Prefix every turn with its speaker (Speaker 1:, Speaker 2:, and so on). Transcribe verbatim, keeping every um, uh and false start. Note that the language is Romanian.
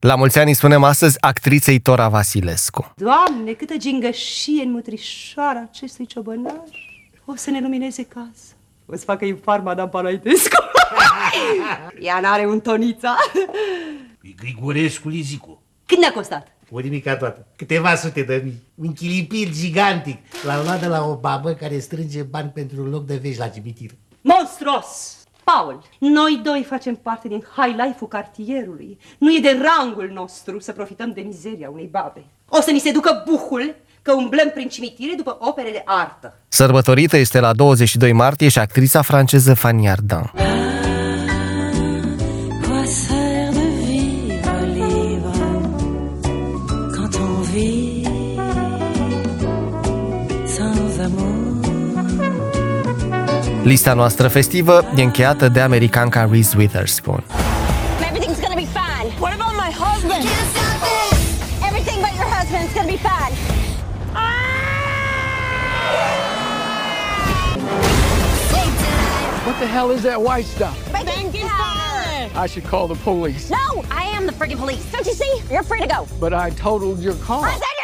Speaker 1: La mulți ani îi spunem astăzi actriței Tora Vasilescu.
Speaker 2: Doamne, câtă gingășie în mătrișoara acestui ciobănaș. O să ne lumineze casa. O să facă infar Madame Panaitescu. Ea n-are un tonița.
Speaker 3: E Grigorescu Lizicu.
Speaker 2: Cât ne-a costat?
Speaker 3: O nimica toată. Câteva sute de mii. Un chilipil gigantic. L-am luat de la o babă care strânge bani pentru un loc de vești la cimitir.
Speaker 2: Monstruos! Paul, noi doi facem parte din high life-ul cartierului. Nu e de rangul nostru să profităm de mizeria unei babe. O să ni se ducă buhul că umblăm prin cimitire după opere de artă.
Speaker 1: Sărbătorită este la douăzeci și doi martie și actrița franceză Fanny Ardant. Lista noastră festivă e încheiată de americanca Reese Witherspoon.
Speaker 4: Everything's gonna be fine. What about my husband? Everything but your husband's gonna be fine.
Speaker 5: What the hell is that white stuff?
Speaker 4: Baking powder.
Speaker 5: I should call the police.
Speaker 4: No, I am the friggin' police. Don't you see? You're free to go.
Speaker 5: But I totaled your car.
Speaker 4: I said